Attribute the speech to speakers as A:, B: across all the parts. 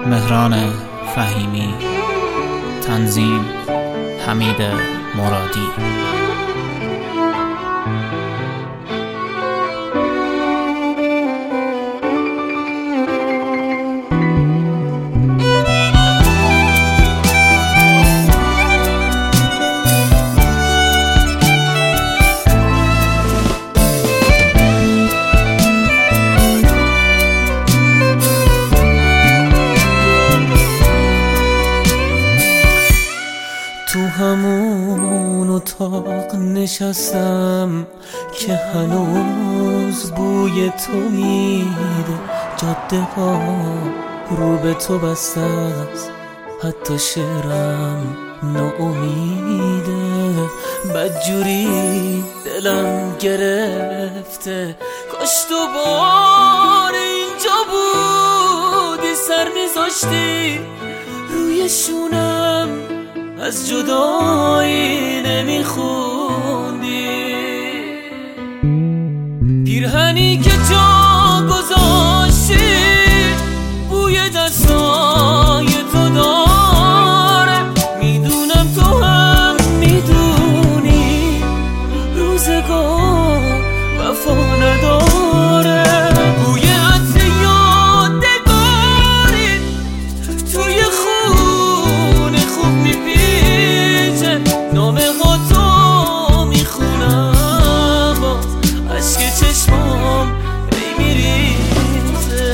A: مهران فهیمی، تنظیم حمید مرادی.
B: تو همون اتاق نشستم که هنوز بوی تو میده، جاده ها رو به تو بسته است، حتی شعرم ناامیده. بدجوری دلم گرفته، کاش تو بار اینجا بودی، سر میذاشتی روی شونم، از جدایی نمیخوندی. پیرهنی که جا گذاشتی بوی دستای تو داره، میدونم تو هم میدونی روزگار وفا نداره. بوی عطر یادگاری توی خونه خوب میپیچه، نامه ها تو میخونم، باز عشق چشمام ای میریزه.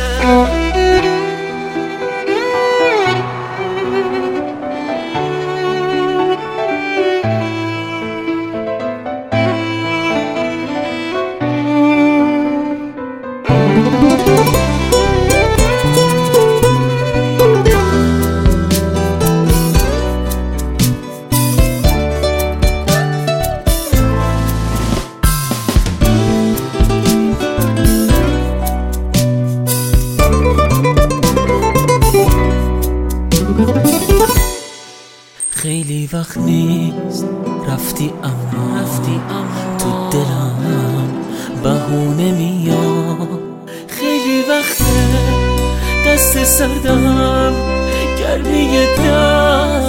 B: خیلی وقت نیست رفتی اما تو دلم بهونه میاد. خیلی وقته دست سردم گرمی